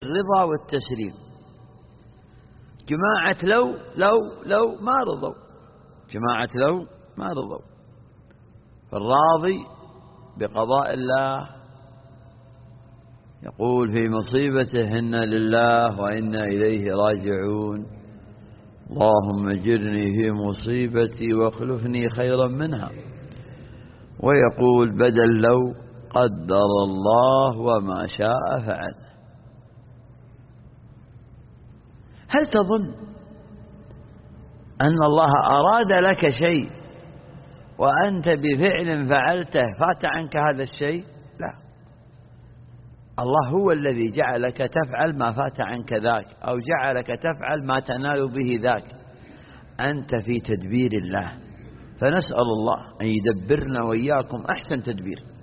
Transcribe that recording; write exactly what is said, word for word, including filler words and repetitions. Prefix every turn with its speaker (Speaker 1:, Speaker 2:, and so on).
Speaker 1: الرضا والتسليم. جماعة لو لو لو ما رضوا، جماعة لو ما رضوا. فالراضي بقضاء الله يقول في مصيبته إنا لله وإنا إليه راجعون، اللهم اجرني في مصيبتي واخلفني خيرا منها. ويقول بدل لو قدر الله وما شاء فعل. هل تظن أن الله أراد لك شيء وأنت بفعل فعلته فات عنك هذا الشيء؟ لا، الله هو الذي جعلك تفعل ما فات عنك ذاك، أو جعلك تفعل ما تنال به ذاك. أنت في تدبير الله، فنسأل الله أن يدبرنا وإياكم أحسن تدبير.